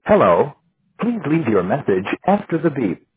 Hello. Please leave your message after the beep.